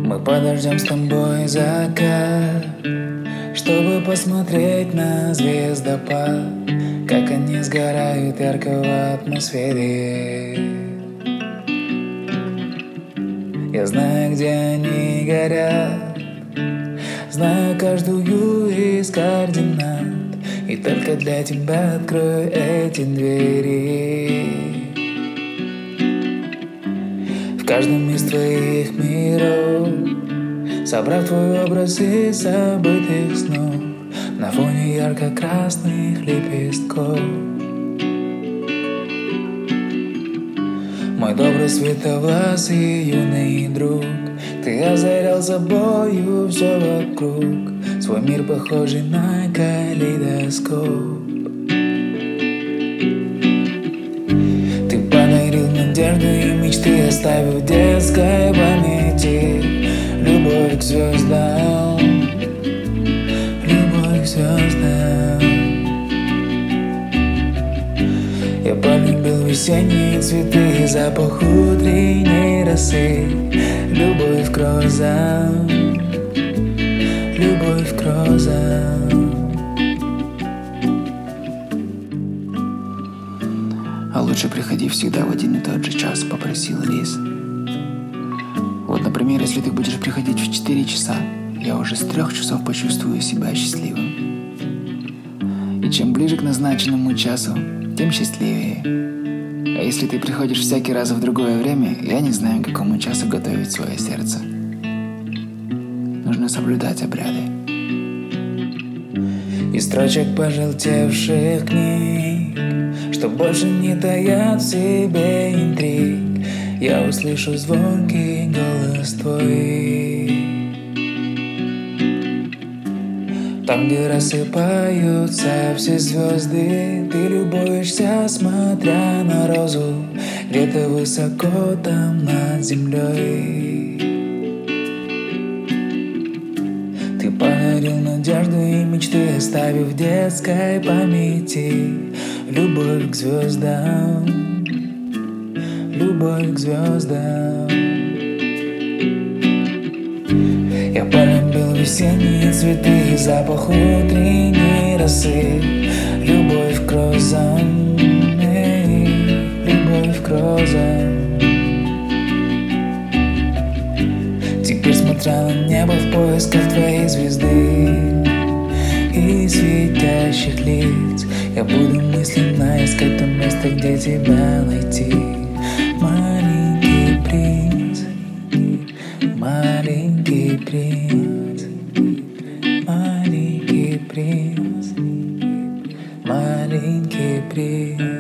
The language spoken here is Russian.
Мы подождем с тобой закат, чтобы посмотреть на звездопад, как они сгорают ярко в атмосфере. Я знаю, где они горят, знаю каждую из координат, и только для тебя открою эти двери. В каждом из твоих миров, собрав твой образ из забытых снов, на фоне ярко-красных лепестков. Мой добрый светловласый юный друг, ты озарял собою все вокруг, свой мир похожий на калейдоскоп. Ты подарил надежду и мечты, оставив в детской памяти любовь к звездам, любовь к звездам. Я полюбил весенние цветы и запах утренней росы, любовь к розам, любовь к розам. А лучше приходи всегда в один и тот же час, попросил лис. Вот, например, если ты будешь приходить в 4 часа, я уже с 3 часов почувствую себя счастливым. И чем ближе к назначенному часу, тем счастливее. А если ты приходишь всякий раз в другое время, я не знаю, к какому часу готовить свое сердце. Нужно соблюдать обряды. Из строчек пожелтевших книг, что больше не таят в себе интриг, я услышу звонкий голос твой. Там, где рассыпаются все звезды, ты любуешься, смотря на розу, где-то высоко там над землей. Ты подарил надежду и мечты, оставив в детской памяти любовь к звездам, любовь к звездам. Я полюбил весенние цветы и запах утренней росы, любовь к розам, любовь к розам. Теперь, смотря на небо в поисках твоей звезды и светящих лиц, я буду мысленно искать то место, где тебя найти. Маленький принц, маленький принц, маленький принц, маленький принц.